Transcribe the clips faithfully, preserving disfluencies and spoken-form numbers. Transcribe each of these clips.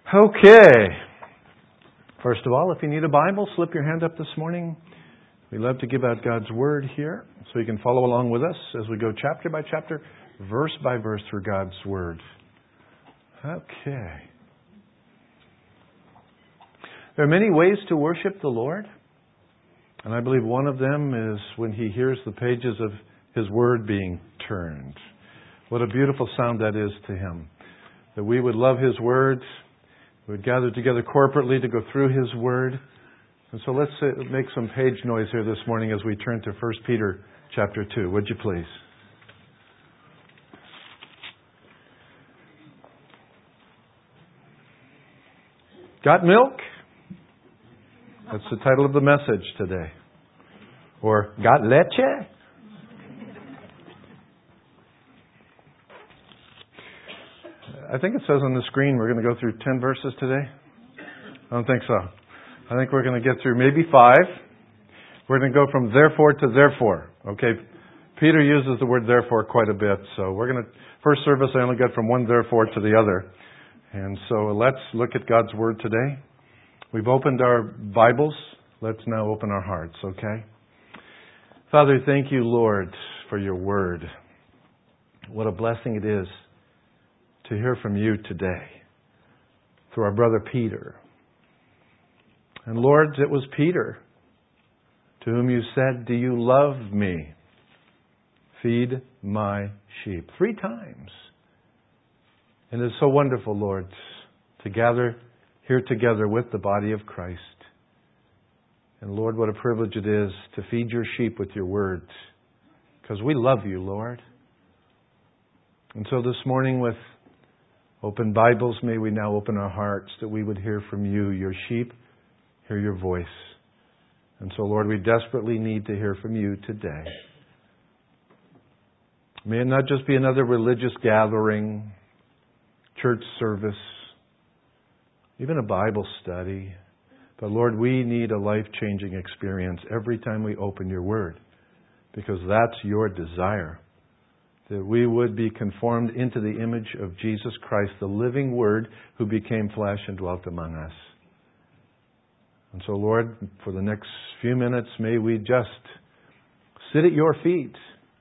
Okay. First of all, if you need a Bible, slip your hand up this morning. We love to give out God's Word here, so you can follow along with us as we go chapter by chapter, verse by verse through God's Word. Okay. There are many ways to worship the Lord, and I believe one of them is when He hears the pages of His Word being turned. What a beautiful sound that is to Him. That we would love His Word. We would gather together corporately to go through His Word. And so let's make some page noise here this morning as we turn to First Peter chapter two. Would you please? Got milk? That's the title of the message today. Or, got leche? I think it says on the screen we're going to go through ten verses today. I don't think so. I think we're going to get through maybe five. We're going to go from therefore to therefore. Okay, Peter uses the word therefore quite a bit. So we're going to, first service I only got from one therefore to the other. And so let's look at God's Word today. We've opened our Bibles. Let's now open our hearts, okay? Father, thank you, Lord, for your Word. What a blessing it is to hear from you today through our brother Peter. And Lord, it was Peter to whom you said, "Do you love me? Feed my sheep." Three times. And it's so wonderful, Lord, to gather here together with the body of Christ. And Lord, what a privilege it is to feed your sheep with your words. Because we love you, Lord. And so this morning with open Bibles, may we now open our hearts that we would hear from you, your sheep, hear your voice. And so, Lord, we desperately need to hear from you today. May it not just be another religious gathering, church service, even a Bible study. But Lord, we need a life-changing experience every time we open your Word, because that's your desire. That we would be conformed into the image of Jesus Christ, the living Word who became flesh and dwelt among us. And so, Lord, for the next few minutes, may we just sit at your feet.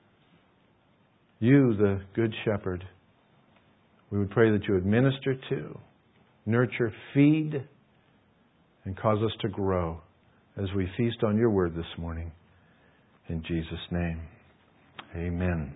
You, the Good Shepherd. We would pray that you would minister to, nurture, feed, and cause us to grow as we feast on your Word this morning. In Jesus' name, amen.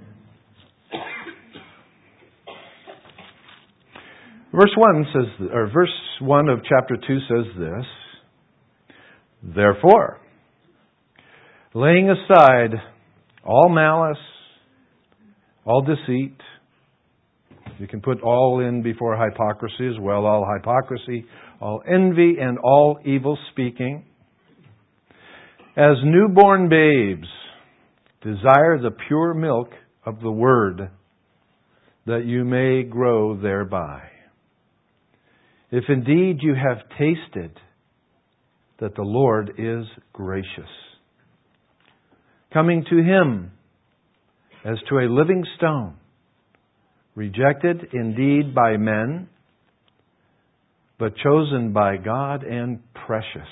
Verse one says, or verse one of chapter two says this: "Therefore, laying aside all malice, all deceit," you can put all in before hypocrisy as well, all hypocrisy, all envy, and all evil speaking, "as newborn babes, desire the pure milk of the Word, that you may grow thereby. If indeed you have tasted that the Lord is gracious, coming to Him as to a living stone, rejected indeed by men, but chosen by God and precious.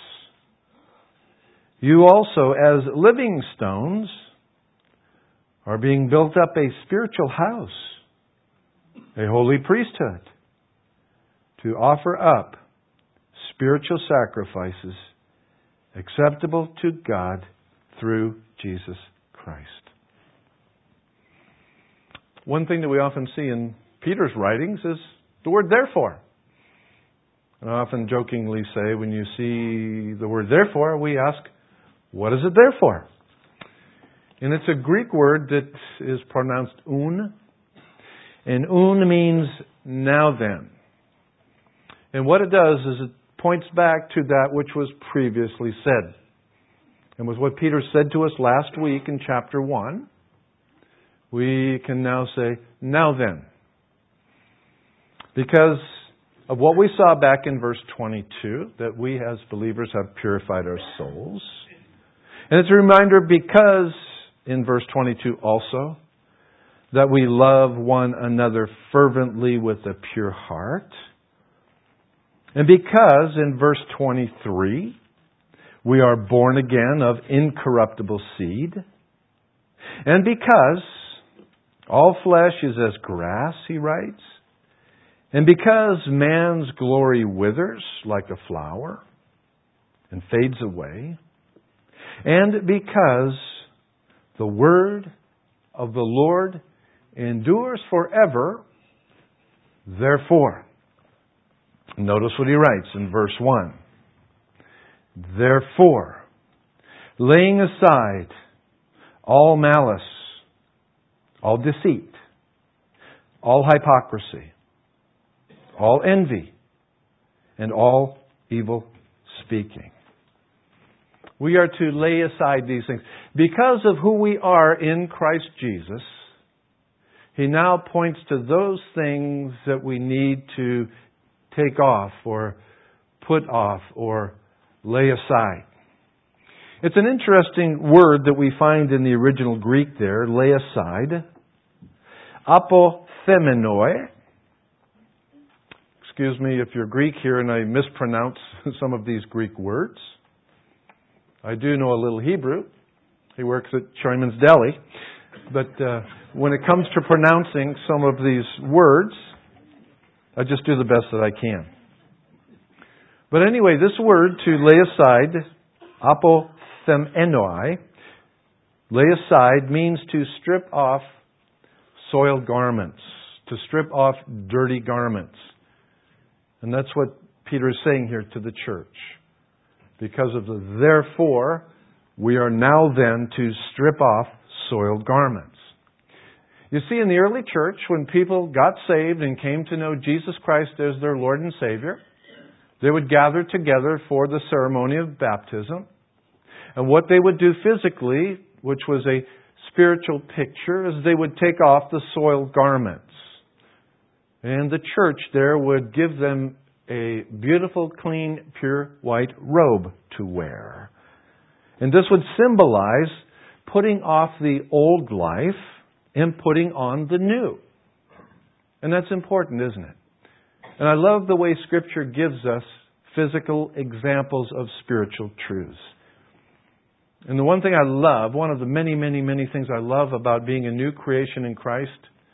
You also, as living stones, are being built up a spiritual house, a holy priesthood, to offer up spiritual sacrifices acceptable to God through Jesus Christ." One thing that we often see in Peter's writings is the word "therefore." And I often jokingly say, when you see the word "therefore," we ask, what is it there for? And it's a Greek word that is pronounced un. And un means now then. And what it does is it points back to that which was previously said. And was what Peter said to us last week in chapter one. We can now say, now then. Because of what we saw back in verse twenty-two, that we as believers have purified our souls. And it's a reminder because, in verse twenty-two also, that we love one another fervently with a pure heart. And because in verse twenty-three, we are born again of incorruptible seed, and because all flesh is as grass, he writes, and because man's glory withers like a flower and fades away, and because the word of the Lord endures forever, therefore, notice what he writes in verse one. Therefore, laying aside all malice, all deceit, all hypocrisy, all envy, and all evil speaking. We are to lay aside these things. Because of who we are in Christ Jesus, he now points to those things that we need to take off or put off or lay aside. It's an interesting word that we find in the original Greek there, lay aside. Apothemenoi. Excuse me if you're Greek here and I mispronounce some of these Greek words. I do know a little Hebrew. He works at Choyman's Deli. But uh, when it comes to pronouncing some of these words, I just do the best that I can. But anyway, this word to lay aside, apothemenoi, lay aside means to strip off soiled garments, to strip off dirty garments. And that's what Peter is saying here to the church. Because of the therefore, we are now then to strip off soiled garments. You see, in the early church, when people got saved and came to know Jesus Christ as their Lord and Savior, they would gather together for the ceremony of baptism. And what they would do physically, which was a spiritual picture, is they would take off the soiled garments. And the church there would give them a beautiful, clean, pure white robe to wear. And this would symbolize putting off the old life and putting on the new. And that's important, isn't it? And I love the way Scripture gives us physical examples of spiritual truths. And the one thing I love, one of the many, many, many things I love about being a new creation in Christ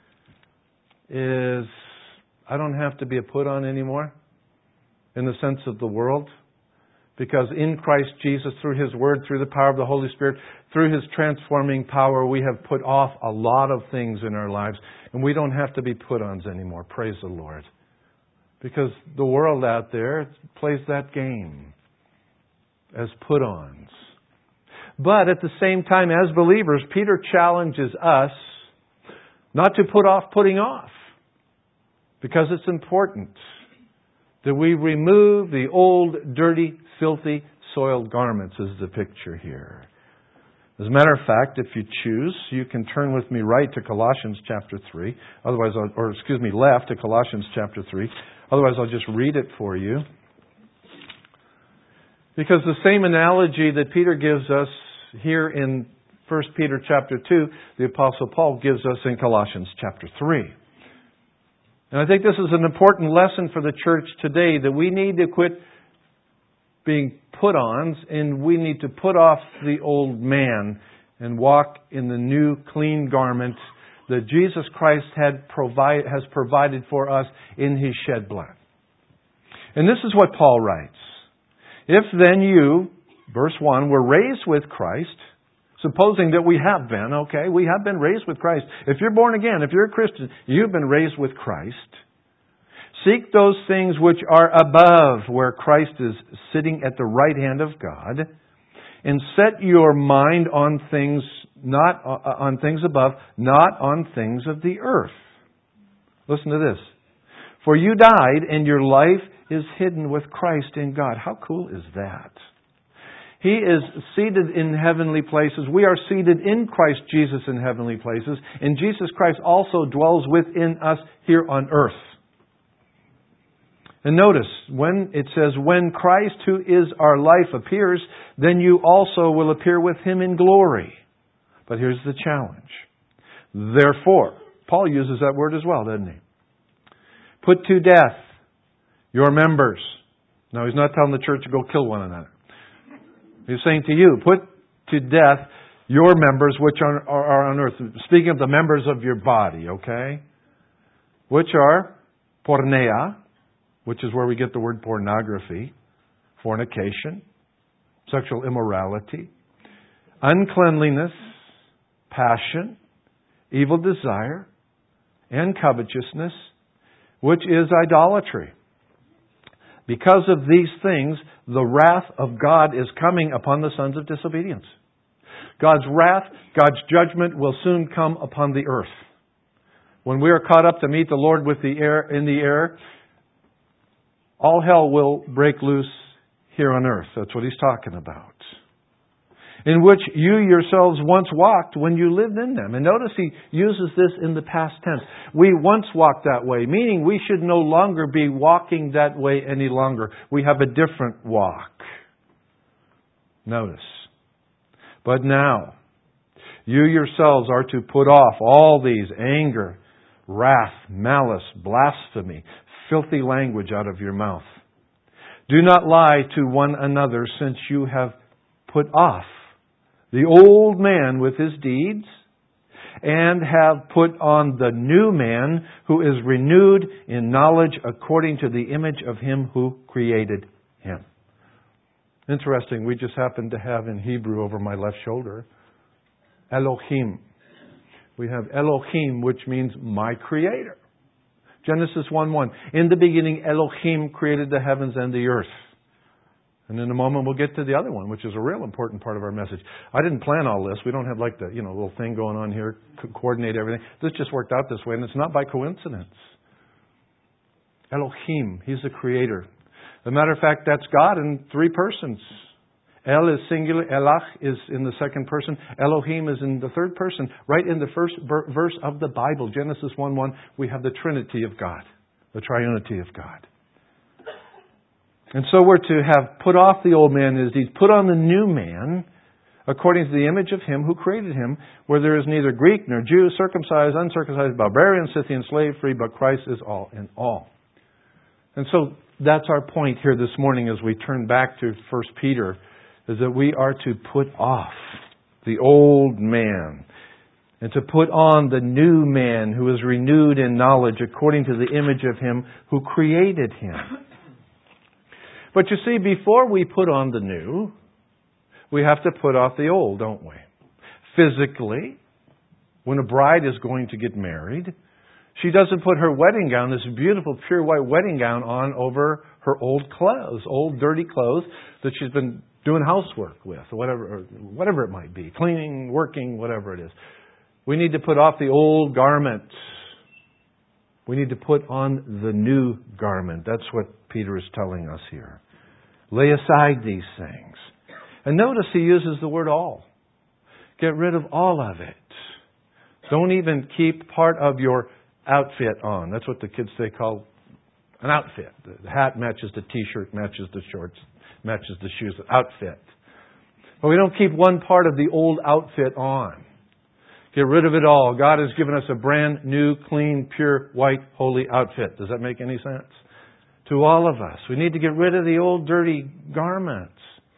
is I don't have to be a put-on anymore in the sense of the world. Because in Christ Jesus, through His Word, through the power of the Holy Spirit, through His transforming power, we have put off a lot of things in our lives. And we don't have to be put-ons anymore. Praise the Lord. Because the world out there plays that game as put-ons. But at the same time, as believers, Peter challenges us not to put off putting off. Because it's important that we remove the old, dirty, filthy, soiled garments, is the picture here. As a matter of fact, if you choose, you can turn with me right to Colossians chapter three. Otherwise, I'll, or excuse me, left to Colossians chapter three. Otherwise, I'll just read it for you. Because the same analogy that Peter gives us here in First Peter chapter two, the Apostle Paul gives us in Colossians chapter three. And I think this is an important lesson for the church today, that we need to quit being put-ons and we need to put off the old man and walk in the new clean garment that Jesus Christ had provide, has provided for us in His shed blood. And this is what Paul writes. If then you, verse one, were raised with Christ, supposing that we have been, okay, we have been raised with Christ. If you're born again, if you're a Christian, you've been raised with Christ. Seek those things which are above, where Christ is sitting at the right hand of God, and set your mind on things not uh, on things above, not on things of the earth. Listen to this. For you died, and your life is hidden with Christ in God. How cool is that? He is seated in heavenly places. We are seated in Christ Jesus in heavenly places. And Jesus Christ also dwells within us here on earth. And notice, when it says, when Christ, who is our life, appears, then you also will appear with Him in glory. But here's the challenge. Therefore, Paul uses that word as well, doesn't he? Put to death your members No, He's not telling the church to go kill one another. He's saying to you, put to death your members which are, are, are on earth. Speaking of the members of your body, okay? Which are porneia, which is where we get the word pornography, fornication, sexual immorality, uncleanliness, passion, evil desire, and covetousness, which is idolatry. Because of these things, the wrath of God is coming upon the sons of disobedience. God's wrath, God's judgment will soon come upon the earth. When we are caught up to meet the Lord with the air in the air, all hell will break loose here on earth. That's what He's talking about. In which you yourselves once walked when you lived in them. And notice He uses this in the past tense. We once walked that way, meaning we should no longer be walking that way any longer. We have a different walk. Notice. But now, you yourselves are to put off all these anger, wrath, malice, blasphemy, filthy language out of your mouth. Do not lie to one another, since you have put off the old man with his deeds, and have put on the new man, who is renewed in knowledge according to the image of Him who created him. Interesting, we just happen to have in Hebrew over my left shoulder, Elohim. We have Elohim, which means my Creator. Genesis one one. In the beginning, Elohim created the heavens and the earth. And in a moment we'll get to the other one, which is a real important part of our message. I didn't plan all this. We don't have like the, you know, little thing going on here, co- coordinate everything. This just worked out this way, and it's not by coincidence. Elohim, He's the Creator. As a matter of fact, that's God in three persons. El is singular, Elach is in the second person, Elohim is in the third person. Right in the first verse of the Bible, Genesis one one, we have the Trinity of God, the triunity of God. And so we're to have put off the old man and his deeds, put on the new man, according to the image of Him who created him, where there is neither Greek nor Jew, circumcised, uncircumcised, barbarian, Scythian, slave, free, but Christ is all in all. And so that's our point here this morning as we turn back to First Peter, is that we are to put off the old man and to put on the new man who is renewed in knowledge according to the image of Him who created him. But you see, before we put on the new, we have to put off the old, don't we? Physically, when a bride is going to get married, she doesn't put her wedding gown, this beautiful pure white wedding gown, on over her old clothes, old dirty clothes that she's been doing housework with, or whatever, or whatever it might be, cleaning, working, whatever it is. We need to put off the old garments. We need to put on the new garment. That's what Peter is telling us here. Lay aside these things. And notice he uses the word all. Get rid of all of it. Don't even keep part of your outfit on. That's what the kids say call an outfit. The hat matches the t-shirt, matches the shorts, matches the shoes. Outfit. But we don't keep one part of the old outfit on. Get rid of it all. God has given us a brand new, clean, pure, white, holy outfit. Does that make any sense? To all of us. We need to get rid of the old dirty garments.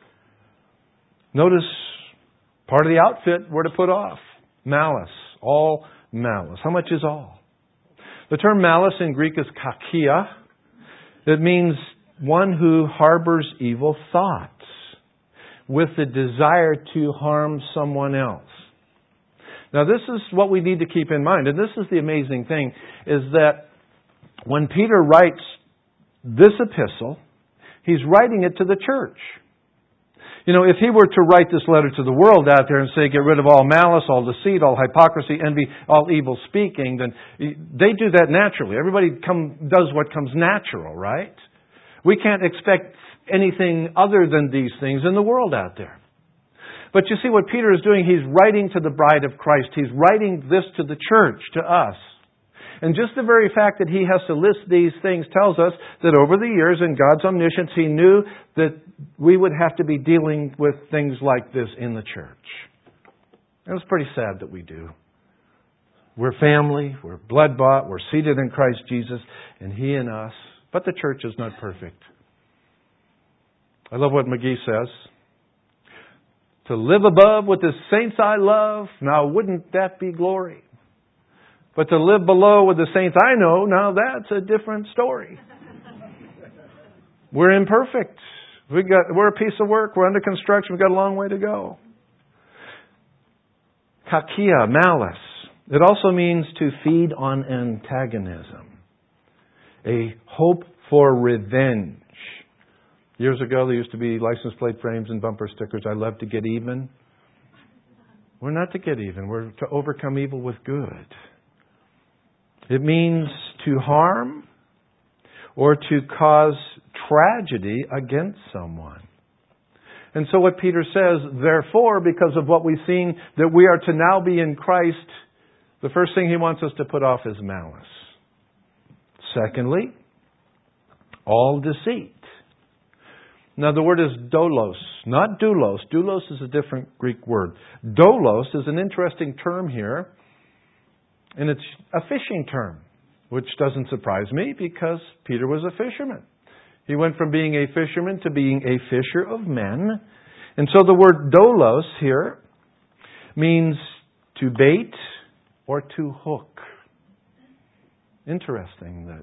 Notice part of the outfit we're to put off. Malice. All malice. How much is all? The term malice in Greek is kakia. It means one who harbors evil thoughts with the desire to harm someone else. Now this is what we need to keep in mind. And this is the amazing thing, is that when Peter writes this epistle, he's writing it to the church. You know, if he were to write this letter to the world out there and say, get rid of all malice, all deceit, all hypocrisy, envy, all evil speaking, then they do that naturally. Everybody come, does what comes natural, right? We can't expect anything other than these things in the world out there. But you see what Peter is doing, he's writing to the bride of Christ. He's writing this to the church, to us. And just the very fact that he has to list these things tells us that over the years, in God's omniscience, He knew that we would have to be dealing with things like this in the church. And it's pretty sad that we do. We're family, we're blood-bought, we're seated in Christ Jesus, and He in us. But the church is not perfect. I love what McGee says. To live above with the saints I love, now wouldn't that be glory? But to live below with the saints I know, now that's a different story. We're imperfect. We got, we're a piece of work. We're under construction. We've got a long way to go. Kakia, malice. It also means to feed on antagonism. A hope for revenge. Years ago, there used to be license plate frames and bumper stickers. I love to get even. We're not to get even. We're to overcome evil with good. It means to harm or to cause tragedy against someone. And so what Peter says, therefore, because of what we've seen, that we are to now be in Christ, the first thing he wants us to put off is malice. Secondly, all deceit. Now the word is doulos, not doulos. Doulos is a different Greek word. Doulos is an interesting term here, and it's a fishing term, which doesn't surprise me because Peter was a fisherman. He went from being a fisherman to being a fisher of men. And so the word doulos here means to bait or to hook. Interesting that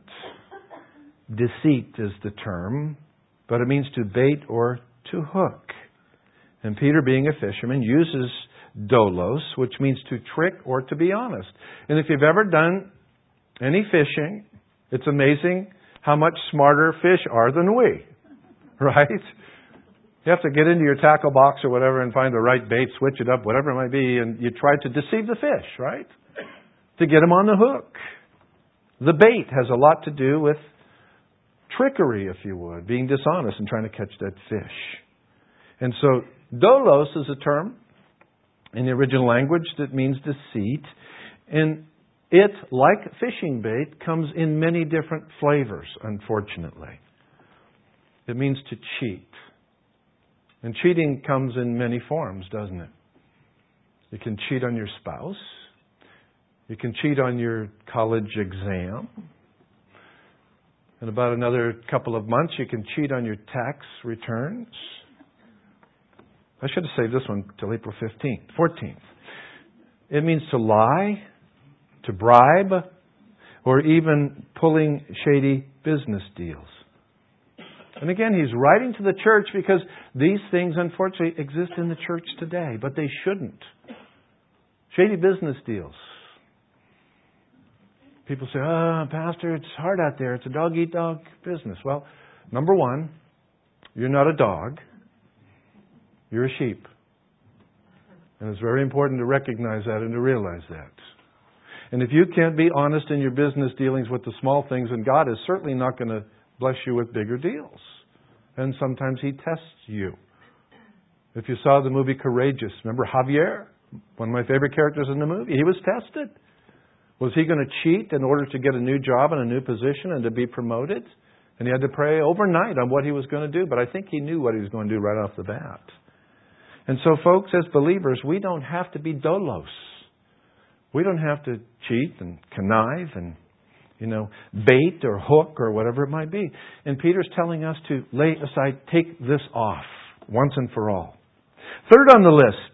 deceit is the term, but it means to bait or to hook. And Peter, being a fisherman, uses doulos, which means to trick or to be honest. And if you've ever done any fishing, it's amazing how much smarter fish are than we. Right? You have to get into your tackle box or whatever and find the right bait, switch it up, whatever it might be, and you try to deceive the fish, right? To get them on the hook. The bait has a lot to do with trickery, if you would, being dishonest and trying to catch that fish. And so, doulos is a term in the original language that means deceit. And it, like fishing bait, comes in many different flavors, unfortunately. It means to cheat. And cheating comes in many forms, doesn't it? You can cheat on your spouse. You can cheat on your college exam. In about another couple of months, you can cheat on your tax returns. I should have saved this one till April fifteenth, fourteenth. It means to lie, to bribe, or even pulling shady business deals. And again, he's writing to the church because these things, unfortunately, exist in the church today, but they shouldn't. Shady business deals. People say, oh, Pastor, it's hard out there. It's a dog-eat-dog business. Well, number one, you're not a dog. You're a sheep. And it's very important to recognize that and to realize that. And if you can't be honest in your business dealings with the small things, then God is certainly not going to bless you with bigger deals. And sometimes He tests you. If you saw the movie Courageous, remember Javier? One of my favorite characters in the movie. He was tested. Was he going to cheat in order to get a new job and a new position and to be promoted? And he had to pray overnight on what he was going to do. But I think he knew what he was going to do right off the bat. And so, folks, as believers, we don't have to be doulos. We don't have to cheat and connive and, you know, bait or hook or whatever it might be. And Peter's telling us to lay aside, take this off once and for all. Third on the list,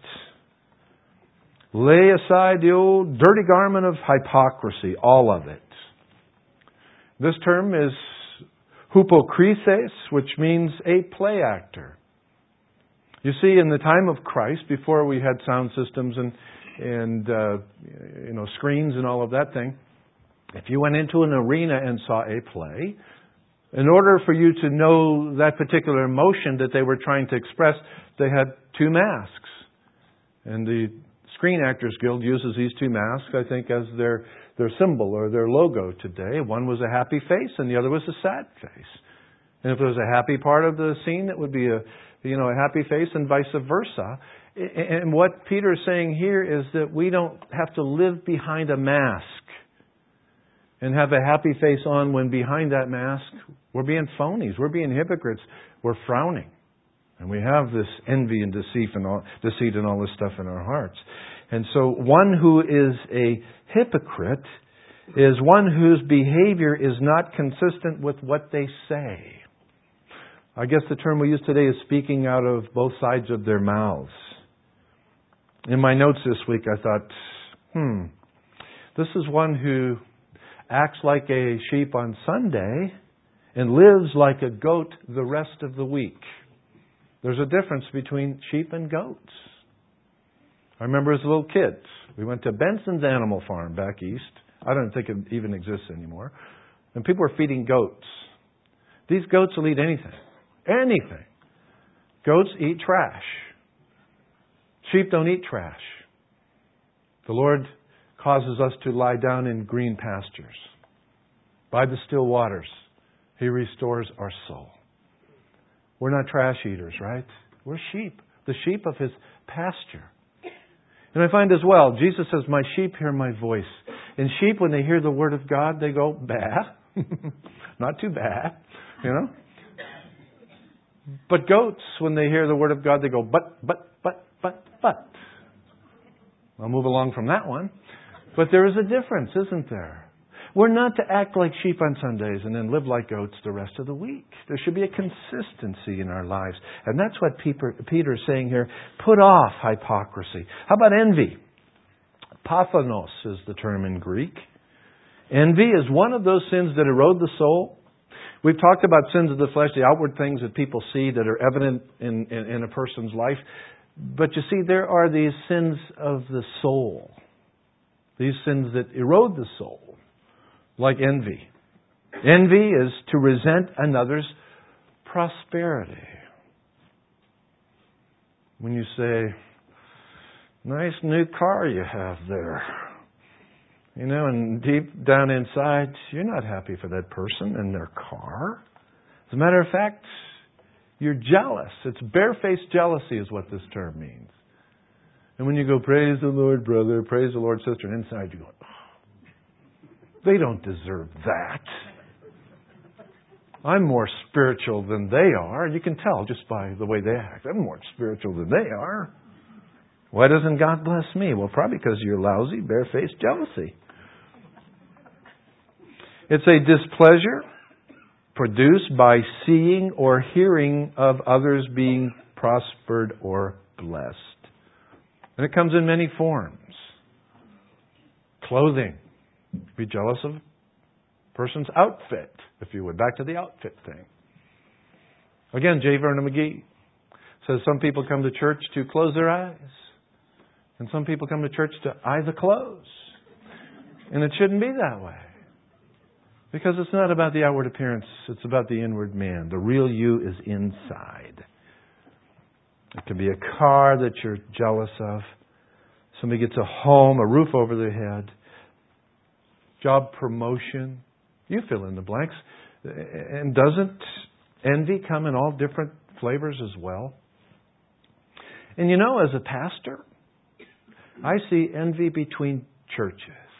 lay aside the old dirty garment of hypocrisy, all of it. This term is hypokrises, which means a play actor. You see, in the time of Christ, before we had sound systems and and uh, you know screens and all of that thing, if you went into an arena and saw a play, in order for you to know that particular emotion that they were trying to express, they had two masks. And the Screen Actors Guild uses these two masks, I think, as their their symbol or their logo today. One was a happy face and the other was a sad face. And if there was a happy part of the scene, it would be a you know a happy face, and vice versa. And what Peter is saying here is that we don't have to live behind a mask and have a happy face on when behind that mask we're being phonies, we're being hypocrites, we're frowning. And we have this envy and deceit and all, deceit and all this stuff in our hearts. And so one who is a hypocrite is one whose behavior is not consistent with what they say. I guess the term we use today is speaking out of both sides of their mouths. In my notes this week, I thought, hmm, this is one who acts like a sheep on Sunday and lives like a goat the rest of the week. There's a difference between sheep and goats. I remember as little kids, we went to Benson's Animal Farm back east. I don't think it even exists anymore. And people were feeding goats. These goats will eat anything. Anything. Goats eat trash. Sheep don't eat trash. The Lord causes us to lie down in green pastures. By the still waters, He restores our soul. We're not trash eaters, right? We're sheep. The sheep of His pasture. And I find as well, Jesus says, my sheep hear my voice. And sheep, when they hear the Word of God, they go, bah. Not too bad, you know. But goats, when they hear the Word of God, they go, but, but, but, but, but. I'll move along from that one. But there is a difference, isn't there? We're not to act like sheep on Sundays and then live like goats the rest of the week. There should be a consistency in our lives. And that's what Peter is saying here. Put off hypocrisy. How about envy? Pathanos is the term in Greek. Envy is one of those sins that erode the soul. We've talked about sins of the flesh, the outward things that people see that are evident in, in, in a person's life. But you see, there are these sins of the soul. These sins that erode the soul. Like envy. Envy is to resent another's prosperity. When you say, nice new car you have there. You know, and deep down inside, you're not happy for that person and their car. As a matter of fact, you're jealous. It's barefaced jealousy is what this term means. And when you go, praise the Lord, brother, praise the Lord, sister, and inside you go, oh, they don't deserve that. I'm more spiritual than they are. You can tell just by the way they act. I'm more spiritual than they are. Why doesn't God bless me? Well, probably because you're lousy, barefaced jealousy. It's a displeasure produced by seeing or hearing of others being prospered or blessed. And it comes in many forms. Clothing. Be jealous of a person's outfit, if you would. Back to the outfit thing. Again, J. Vernon McGee says some people come to church to close their eyes. And some people come to church to eye the clothes. And it shouldn't be that way. Because it's not about the outward appearance. It's about the inward man. The real you is inside. It can be a car that you're jealous of. Somebody gets a home, a roof over their head. Job promotion. You fill in the blanks. And doesn't envy come in all different flavors as well? And you know, as a pastor, I see envy between churches.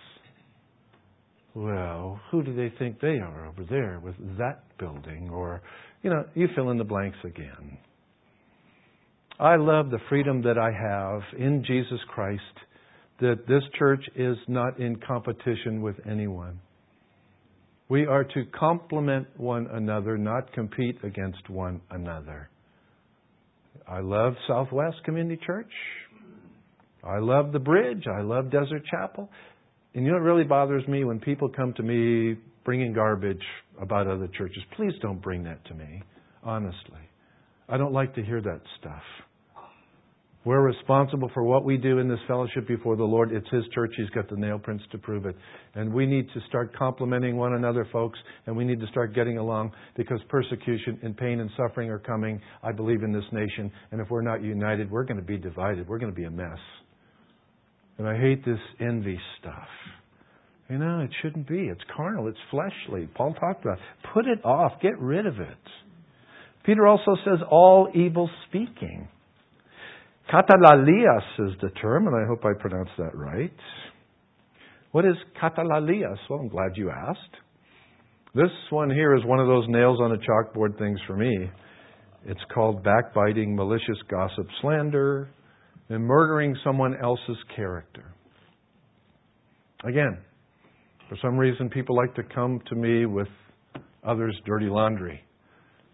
Well, who do they think they are over there with that building? Or, you know, you fill in the blanks again. I love the freedom that I have in Jesus Christ, that this church is not in competition with anyone. We are to complement one another, not compete against one another. I love Southwest Community Church. I love the Bridge. I love Desert Chapel. And you know what really bothers me? When people come to me bringing garbage about other churches. Please don't bring that to me, honestly. I don't like to hear that stuff. We're responsible for what we do in this fellowship before the Lord. It's His church. He's got the nail prints to prove it. And we need to start complimenting one another, folks. And we need to start getting along because persecution and pain and suffering are coming, I believe, in this nation. And if we're not united, we're going to be divided. We're going to be a mess. And I hate this envy stuff. You know, it shouldn't be. It's carnal. It's fleshly. Paul talked about it. Put it off. Get rid of it. Peter also says all evil speaking. Katalalias is the term, and I hope I pronounced that right. What is katalalias? Well, I'm glad you asked. This one here is one of those nails on a chalkboard things for me. It's called backbiting, malicious gossip, slander, and murdering someone else's character. Again, for some reason, people like to come to me with others' dirty laundry.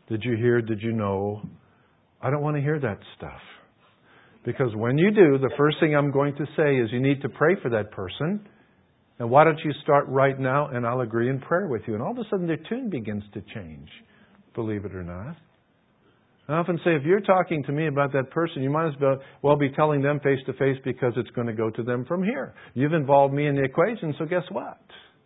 Did you hear? Did you know? I don't want to hear that stuff. Because when you do, the first thing I'm going to say is you need to pray for that person. And why don't you start right now and I'll agree in prayer with you. And all of a sudden their tune begins to change, believe it or not. I often say if you're talking to me about that person, you might as well be telling them face to face because it's going to go to them from here. You've involved me in the equation, so guess what?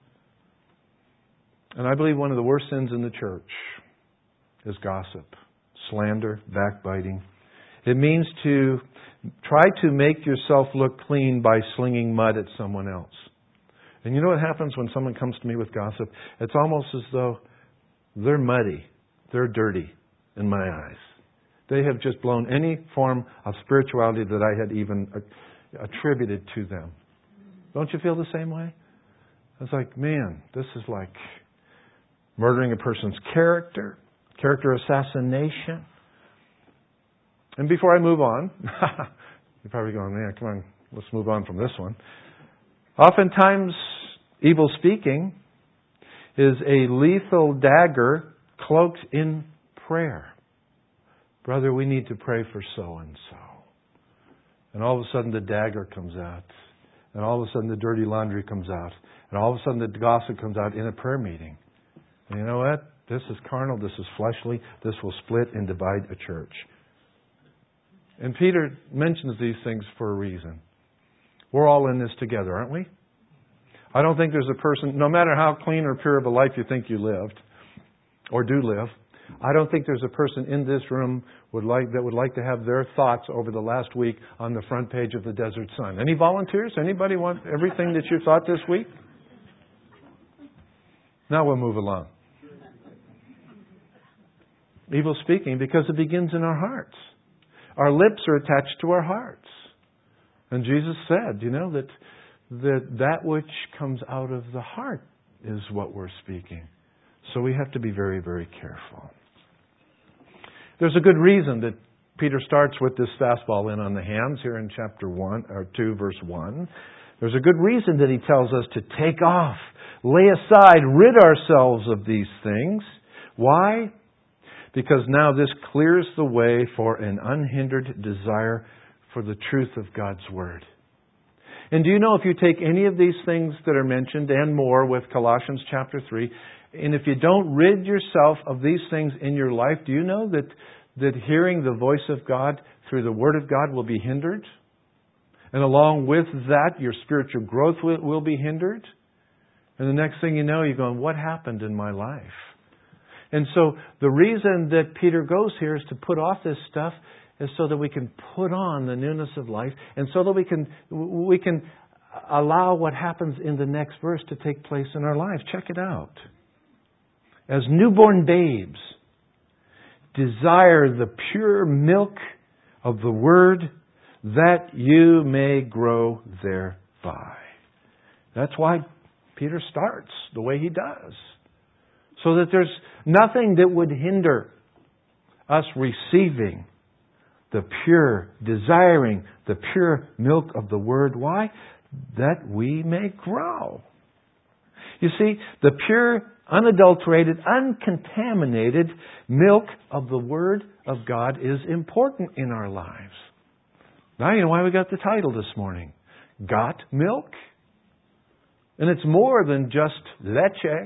And I believe one of the worst sins in the church is gossip, slander, backbiting. It means to try to make yourself look clean by slinging mud at someone else. And you know what happens when someone comes to me with gossip? It's almost as though they're muddy, they're dirty in my eyes. They have just blown any form of spirituality that I had even attributed to them. Don't you feel the same way? It's like, man, this is like murdering a person's character, character assassination. And before I move on, you're probably going, man, come on, let's move on from this one. Oftentimes, evil speaking is a lethal dagger cloaked in prayer. Brother, we need to pray for so-and-so. And all of a sudden the dagger comes out. And all of a sudden the dirty laundry comes out. And all of a sudden the gossip comes out in a prayer meeting. And you know what? This is carnal. This is fleshly. This will split and divide a church. And Peter mentions these things for a reason. We're all in this together, aren't we? I don't think there's a person, no matter how clean or pure of a life you think you lived, or do live, I don't think there's a person in this room would like that would like to have their thoughts over the last week on the front page of the Desert Sun. Any volunteers? Anybody want everything that you thought this week? Now we'll move along. Evil speaking, because it begins in our hearts. Our lips are attached to our hearts. And Jesus said, you know, that that that which comes out of the heart is what we're speaking. So we have to be very, very careful. There's a good reason that Peter starts with this fastball in on the hands here in chapter one or two, verse one. There's a good reason that he tells us to take off, lay aside, rid ourselves of these things. Why? Because now this clears the way for an unhindered desire for the truth of God's Word. And do you know if you take any of these things that are mentioned and more with Colossians chapter three, and if you don't rid yourself of these things in your life, do you know that, that hearing the voice of God through the Word of God will be hindered? And along with that, your spiritual growth will, will be hindered? And the next thing you know, you're going, what happened in my life? And so the reason that Peter goes here is to put off this stuff is so that we can put on the newness of life and so that we can we can allow what happens in the next verse to take place in our lives. Check it out. As newborn babes, desire the pure milk of the Word that you may grow thereby. That's why Peter starts the way he does. So that there's nothing that would hinder us receiving the pure, desiring the pure milk of the Word. Why? That we may grow. You see, the pure, unadulterated, uncontaminated milk of the Word of God is important in our lives. Now you know why we got the title this morning. Got milk? And it's more than just leche.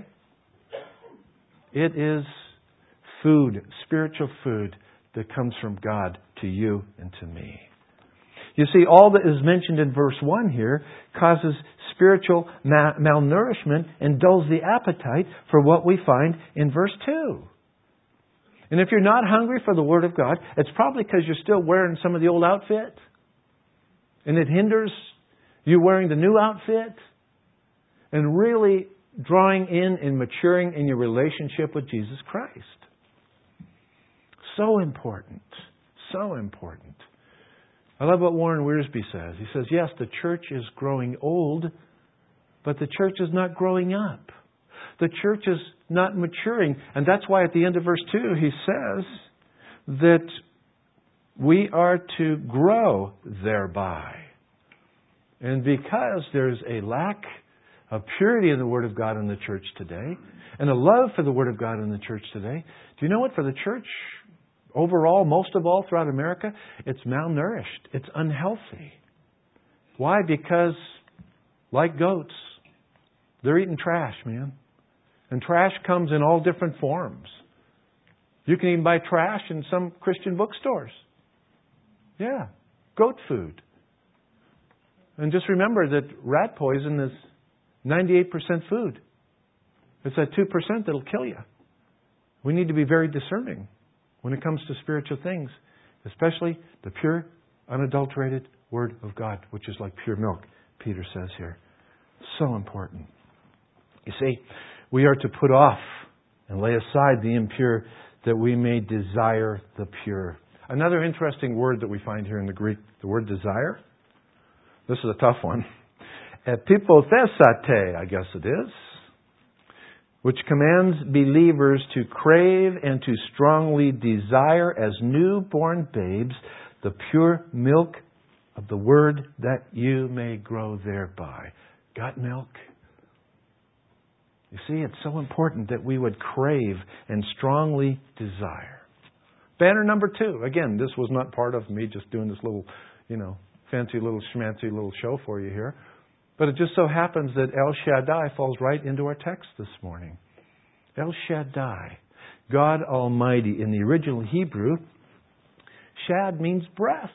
It is food, spiritual food that comes from God to you and to me. You see, all that is mentioned in verse one here causes spiritual ma- malnourishment and dulls the appetite for what we find in verse two. And if you're not hungry for the Word of God, it's probably because you're still wearing some of the old outfit. And it hinders you wearing the new outfit. And really drawing in and maturing in your relationship with Jesus Christ. So important. So important. I love what Warren Wiersbe says. He says, yes, the church is growing old, but the church is not growing up. The church is not maturing. And that's why at the end of verse two, he says that we are to grow thereby. And because there's a lack, of purity in the Word of God in the church today, and a love for the Word of God in the church today. Do you know what? For the church, overall, most of all throughout America, it's malnourished. It's unhealthy. Why? Because, like goats, they're eating trash, man. And trash comes in all different forms. You can even buy trash in some Christian bookstores. Yeah, goat food. And just remember that rat poison is ninety-eight percent food. It's that two percent that'll kill you. We need to be very discerning when it comes to spiritual things, especially the pure, unadulterated Word of God, which is like pure milk, Peter says here. So important. You see, we are to put off and lay aside the impure that we may desire the pure. Another interesting word that we find here in the Greek, the word desire. This is a tough one. Epipothesate, I guess it is, which commands believers to crave and to strongly desire as newborn babes the pure milk of the Word, that you may grow thereby. Got milk? You see, it's so important that we would crave and strongly desire. Banner number two. Again, this was not part of me just doing this little, you know, fancy little schmancy little show for you here. But it just so happens that El Shaddai falls right into our text this morning. El Shaddai, God Almighty. In the original Hebrew, Shad means breast.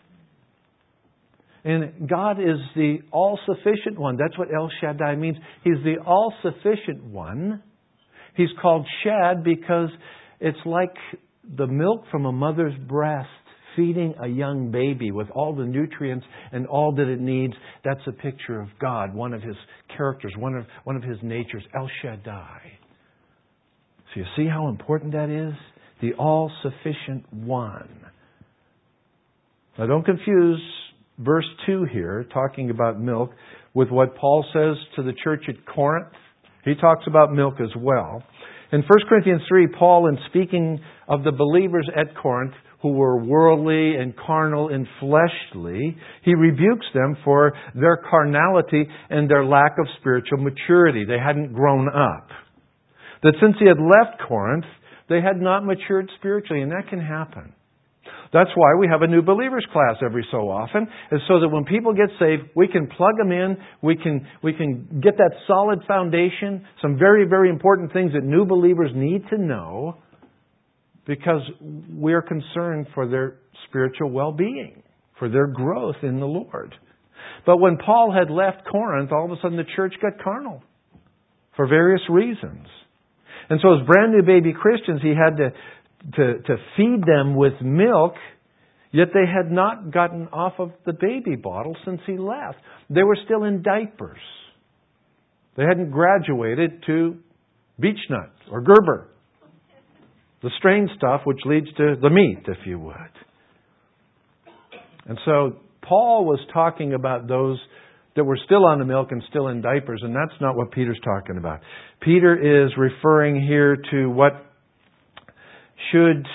And God is the all-sufficient one. That's what El Shaddai means. He's the all-sufficient one. He's called Shad because it's like the milk from a mother's breast feeding a young baby with all the nutrients and all that it needs. That's a picture of God, one of His characters, one of, one of His natures, El Shaddai. So you see how important that is? The all-sufficient one. Now don't confuse verse two here, talking about milk, with what Paul says to the church at Corinth. He talks about milk as well. In First Corinthians three, Paul, in speaking of the believers at Corinth who were worldly and carnal and fleshly, he rebukes them for their carnality and their lack of spiritual maturity. They hadn't grown up. That since he had left Corinth, they had not matured spiritually, and that can happen. That's why we have a new believers class every so often, is so that when people get saved, we can plug them in, we can we can get that solid foundation, some very, very important things that new believers need to know, because we're concerned for their spiritual well-being, for their growth in the Lord. But when Paul had left Corinth, all of a sudden the church got carnal for various reasons. And so as brand new baby Christians, he had to To, to feed them with milk, yet they had not gotten off of the baby bottle since he left. They were still in diapers. They hadn't graduated to beech nuts or Gerber, the strain stuff which leads to the meat, if you would. And so Paul was talking about those that were still on the milk and still in diapers, and that's not what Peter's talking about. Peter is referring here to what should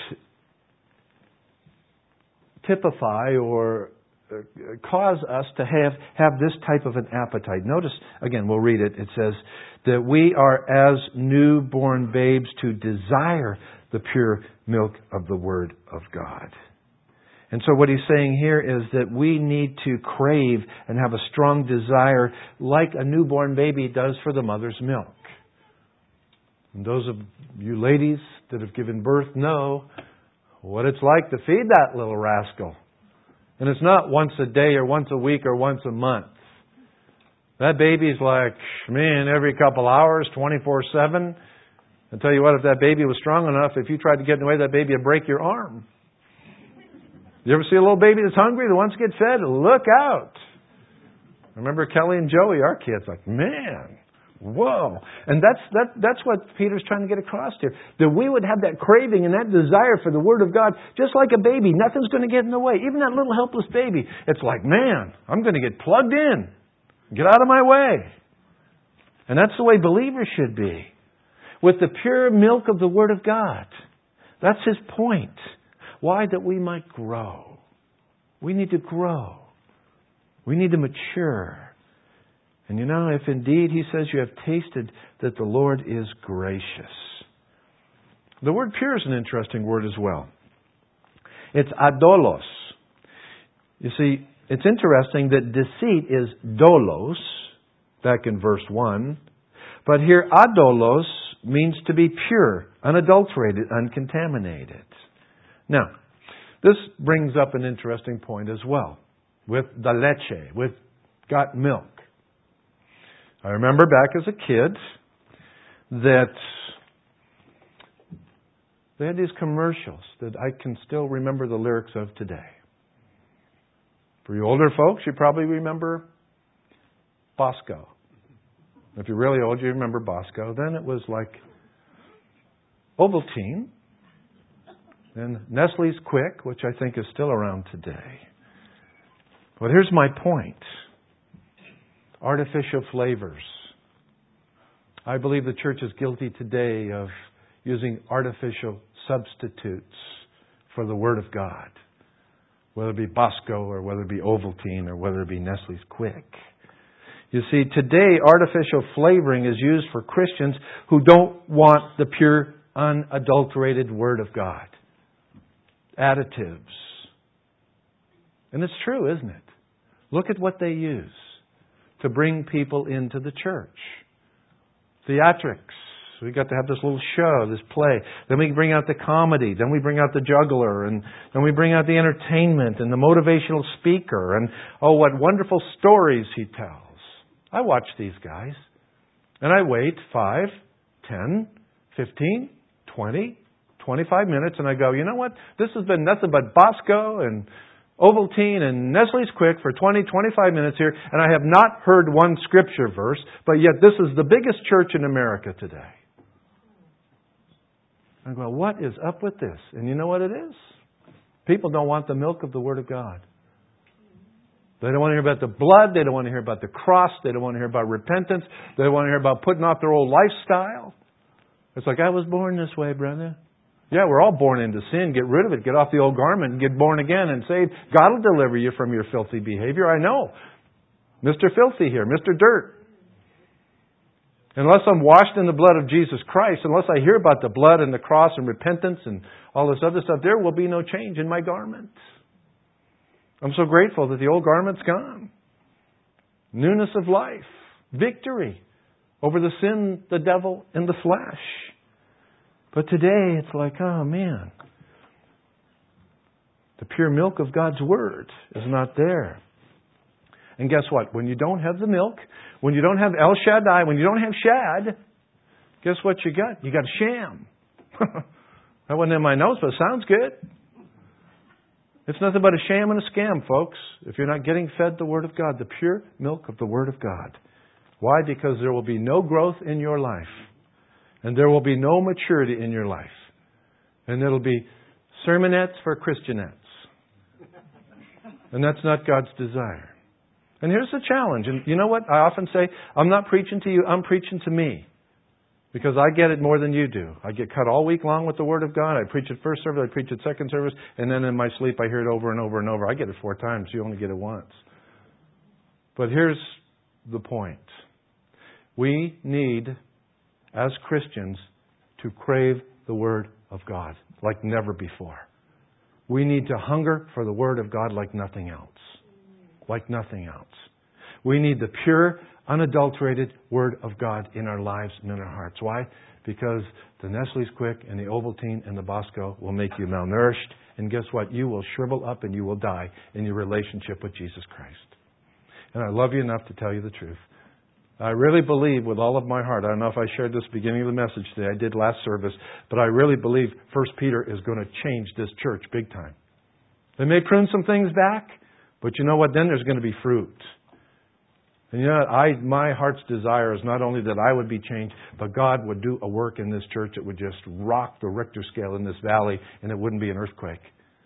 typify or cause us to have, have this type of an appetite. Notice, again, we'll read it. It says that we are as newborn babes to desire the pure milk of the Word of God. And so what he's saying here is that we need to crave and have a strong desire like a newborn baby does for the mother's milk. And those of you ladies that have given birth know what it's like to feed that little rascal. And it's not once a day or once a week or once a month. That baby's like, man, every couple hours, twenty-four seven. I'll tell you what, if that baby was strong enough, if you tried to get in the way, that baby would break your arm. You ever see a little baby that's hungry that wants to get fed? Look out. I remember Kelly and Joey, our kids, like, man, whoa. And that's that, that's what Peter's trying to get across here. That we would have that craving and that desire for the Word of God, just like a baby. Nothing's going to get in the way. Even that little helpless baby. It's like, man, I'm going to get plugged in. Get out of my way. And that's the way believers should be. With the pure milk of the Word of God. That's his point. Why? That we might grow. We need to grow. We need to mature. And you know, if indeed, he says, you have tasted that the Lord is gracious. The word pure is an interesting word as well. It's adolos. You see, it's interesting that deceit is dolos, back in verse one. But here, adolos means to be pure, unadulterated, uncontaminated. Now, this brings up an interesting point as well, with the leche, with got milk. I remember back as a kid that they had these commercials that I can still remember the lyrics of today. For you older folks, you probably remember Bosco. If you're really old, you remember Bosco. Then it was like Ovaltine and Nestle's Quick, which I think is still around today. But here's my point. Artificial flavors. I believe the church is guilty today of using artificial substitutes for the Word of God. Whether it be Bosco or whether it be Ovaltine or whether it be Nestle's Quick. You see, today artificial flavoring is used for Christians who don't want the pure, unadulterated Word of God. Additives. And it's true, isn't it? Look at what they use to bring people into the church. Theatrics. We got to have this little show, this play. Then we bring out the comedy. Then we bring out the juggler. And then we bring out the entertainment and the motivational speaker. And oh, what wonderful stories he tells. I watch these guys. And I wait five, ten, fifteen, twenty, twenty-five minutes. And I go, you know what? This has been nothing but Bosco and Ovaltine and Nestle's Quick for twenty, twenty-five minutes here. And I have not heard one scripture verse. But yet this is the biggest church in America today. I go, what is up with this? And you know what it is? People don't want the milk of the Word of God. They don't want to hear about the blood. They don't want to hear about the cross. They don't want to hear about repentance. They don't want to hear about putting off their old lifestyle. It's like, I was born this way, brother. Yeah, we're all born into sin. Get rid of it. Get off the old garment and get born again and saved. God will deliver you from your filthy behavior. I know. Mister Filthy here. Mister Dirt. Unless I'm washed in the blood of Jesus Christ, unless I hear about the blood and the cross and repentance and all this other stuff, there will be no change in my garment. I'm so grateful that the old garment's gone. Newness of life. Victory over the sin, the devil, and the flesh. But today it's like, oh man, the pure milk of God's Word is not there. And guess what? When you don't have the milk, when you don't have El Shaddai, when you don't have Shad, guess what you got? You got a sham. That wasn't in my notes, but it sounds good. It's nothing but a sham and a scam, folks, if you're not getting fed the Word of God, the pure milk of the Word of God. Why? Because there will be no growth in your life. And there will be no maturity in your life. And it'll be sermonettes for Christianettes. And that's not God's desire. And here's the challenge. And you know what? I often say, I'm not preaching to you, I'm preaching to me. Because I get it more than you do. I get cut all week long with the Word of God. I preach it first service, I preach it second service, and then in my sleep I hear it over and over and over. I get it four times. You only get it once. But here's the point. We need, as Christians, to crave the Word of God like never before. We need to hunger for the Word of God like nothing else. Like nothing else. We need the pure, unadulterated Word of God in our lives and in our hearts. Why? Because the Nestle's Quick and the Ovaltine and the Bosco will make you malnourished. And guess what? You will shrivel up and you will die in your relationship with Jesus Christ. And I love you enough to tell you the truth. I really believe with all of my heart, I don't know if I shared this beginning of the message today, I did last service, but I really believe First Peter is going to change this church big time. They may prune some things back, but you know what? Then there's going to be fruit. And you know what? I, my heart's desire is not only that I would be changed, but God would do a work in this church that would just rock the Richter scale in this valley, and it wouldn't be an earthquake.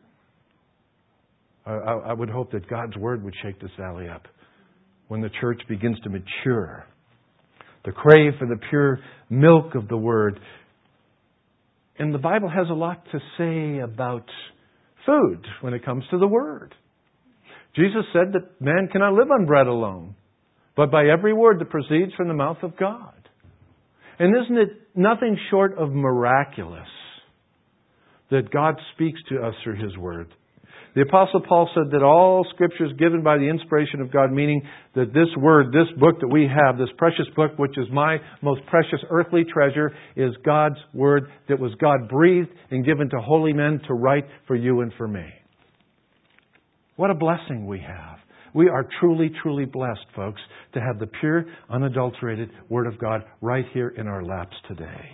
I, I, I would hope that God's Word would shake this valley up when the church begins to mature. The crave for the pure milk of the Word. And the Bible has a lot to say about food when it comes to the Word. Jesus said that man cannot live on bread alone, but by every word that proceeds from the mouth of God. And isn't it nothing short of miraculous that God speaks to us through His Word? The Apostle Paul said that all Scripture is given by the inspiration of God, meaning that this Word, this book that we have, this precious book, which is my most precious earthly treasure, is God's Word that was God-breathed and given to holy men to write for you and for me. What a blessing we have. We are truly, truly blessed, folks, to have the pure, unadulterated Word of God right here in our laps today.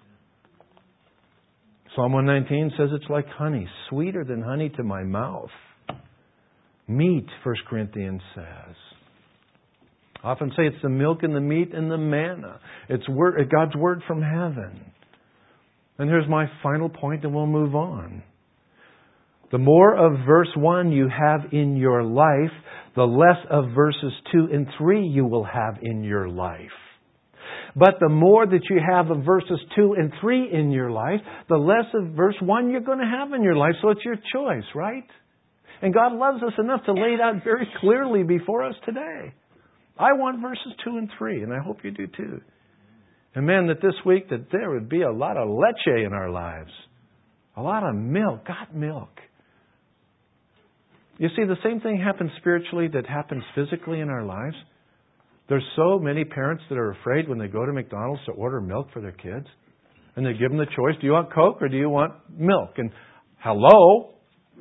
Psalm one nineteen says it's like honey, sweeter than honey to my mouth. Meat, First Corinthians says. I often say it's the milk and the meat and the manna. It's word, God's Word from heaven. And here's my final point, and we'll move on. The more of verse one you have in your life, the less of verses two and three you will have in your life. But the more that you have of verses two and three in your life, the less of verse one you're going to have in your life. So it's your choice, right? And God loves us enough to lay it out very clearly before us today. I want verses two and three, and I hope you do too. And man, that this week that there would be a lot of leche in our lives. A lot of milk, God milk. You see, the same thing happens spiritually that happens physically in our lives. There's so many parents that are afraid when they go to McDonald's to order milk for their kids. And they give them the choice, do you want Coke or do you want milk? And hello?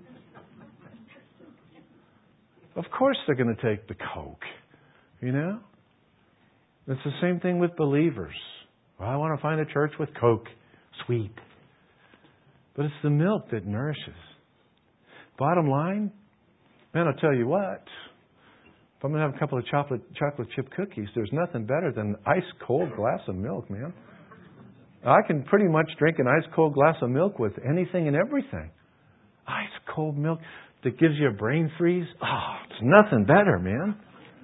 Of course they're going to take the Coke. You know? It's the same thing with believers. Well, I want to find a church with Coke. Sweet. But it's the milk that nourishes. Bottom line, man, I'll tell you what. If I'm going to have a couple of chocolate chocolate chip cookies, there's nothing better than an ice cold glass of milk, man. I can pretty much drink an ice cold glass of milk with anything and everything. Ice cold milk that gives you a brain freeze. Oh, it's nothing better, man.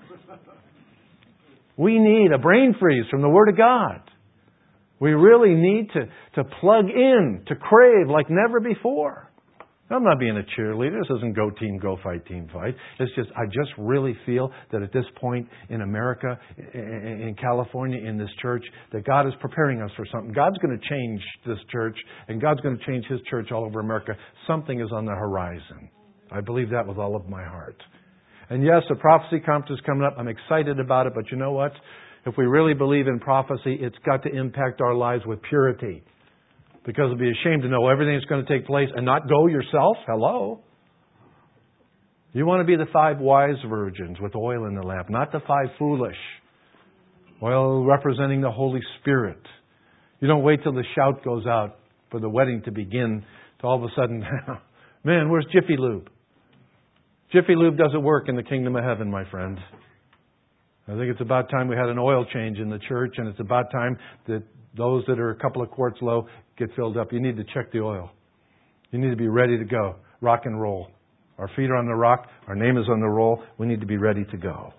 We need a brain freeze from the Word of God. We really need to, to plug in, to crave like never before. I'm not being a cheerleader. This isn't go team, go fight, team fight. It's just, I just really feel that at this point in America, in California, in this church, that God is preparing us for something. God's going to change this church, and God's going to change His church all over America. Something is on the horizon. I believe that with all of my heart. And yes, the prophecy conference is coming up. I'm excited about it, but you know what? If we really believe in prophecy, it's got to impact our lives with purity. Because it'd be a shame to know everything that's going to take place and not go yourself. Hello? You want to be the five wise virgins with oil in the lamp, not the five foolish. Oil representing the Holy Spirit. You don't wait till the shout goes out for the wedding to begin to all of a sudden, man, where's Jiffy Lube? Jiffy Lube doesn't work in the kingdom of heaven, my friend. I think it's about time we had an oil change in the church, and it's about time that those that are a couple of quarts low get filled up. You need to check the oil. You need to be ready to go. Rock and roll. Our feet are on the rock. Our name is on the roll. We need to be ready to go.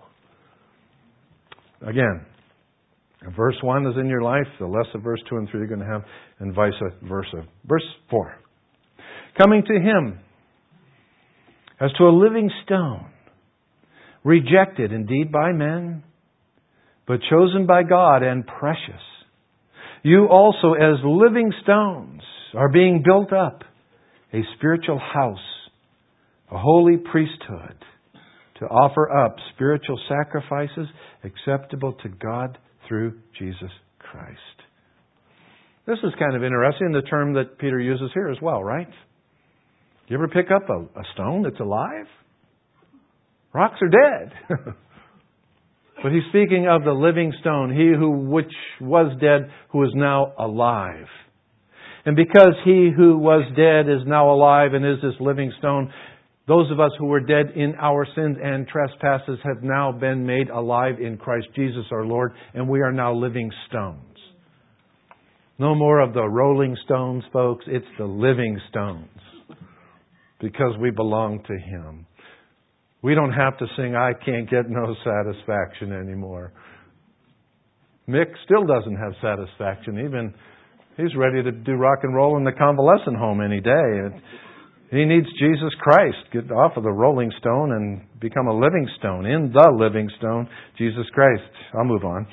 Again, if verse one is in your life, the less of verse two and three you're going to have, and vice versa. Verse four. Coming to Him as to a living stone, rejected indeed by men, but chosen by God and precious. You also, as living stones, are being built up, a spiritual house, a holy priesthood, to offer up spiritual sacrifices acceptable to God through Jesus Christ. This is kind of interesting, the term that Peter uses here as well, right? You ever pick up a, a stone that's alive? Rocks are dead. But he's speaking of the living stone, he who which was dead, who is now alive. And because he who was dead is now alive and is this living stone, those of us who were dead in our sins and trespasses have now been made alive in Christ Jesus our Lord, and we are now living stones. No more of the rolling stones, folks. It's the living stones. Because we belong to Him. We don't have to sing, I can't get no satisfaction anymore. Mick still doesn't have satisfaction. Even he's ready to do rock and roll in the convalescent home any day. He needs Jesus Christ. Get off of the rolling stone and become a living stone. In the living stone, Jesus Christ. I'll move on.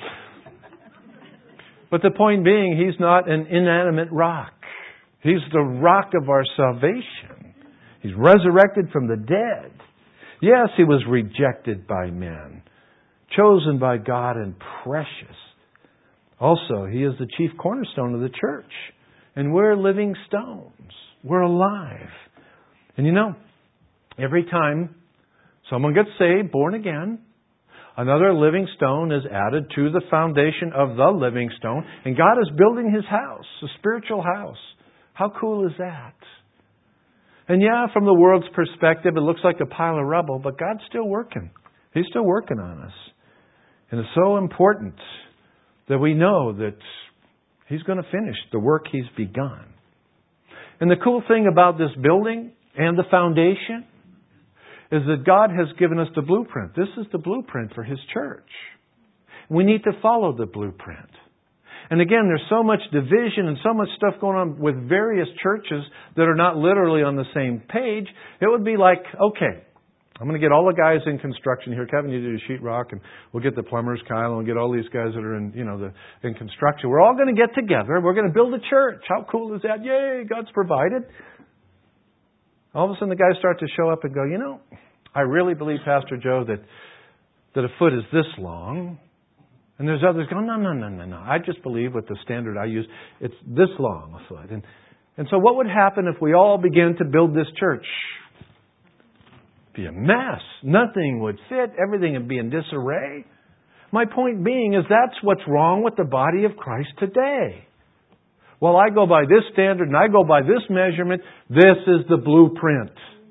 But the point being, He's not an inanimate rock. He's the rock of our salvation. He's resurrected from the dead. Yes, He was rejected by men, chosen by God and precious. Also, He is the chief cornerstone of the church. And we're living stones. We're alive. And you know, every time someone gets saved, born again, another living stone is added to the foundation of the living stone. And God is building His house, a spiritual house. How cool is that? And yeah, from the world's perspective, it looks like a pile of rubble, but God's still working. He's still working on us. And it's so important that we know that He's going to finish the work He's begun. And the cool thing about this building and the foundation is that God has given us the blueprint. This is the blueprint for His church. We need to follow the blueprint. And again, there's so much division and so much stuff going on with various churches that are not literally on the same page. It would be like, okay, I'm going to get all the guys in construction here. Kevin, you do sheetrock, and we'll get the plumbers, Kyle, and we'll get all these guys that are in, you know, the in construction. We're all going to get together. We're going to build a church. How cool is that? Yay, God's provided. All of a sudden, the guys start to show up and go, you know, I really believe, Pastor Joe, that that a foot is this long. And there's others going, no, no, no, no, no. I just believe with the standard I use, it's this long a foot. And and so what would happen if we all began to build this church? It'd be a mess. Nothing would fit. Everything would be in disarray. My point being is that's what's wrong with the body of Christ today. Well, I go by this standard and I go by this measurement. This is the blueprint.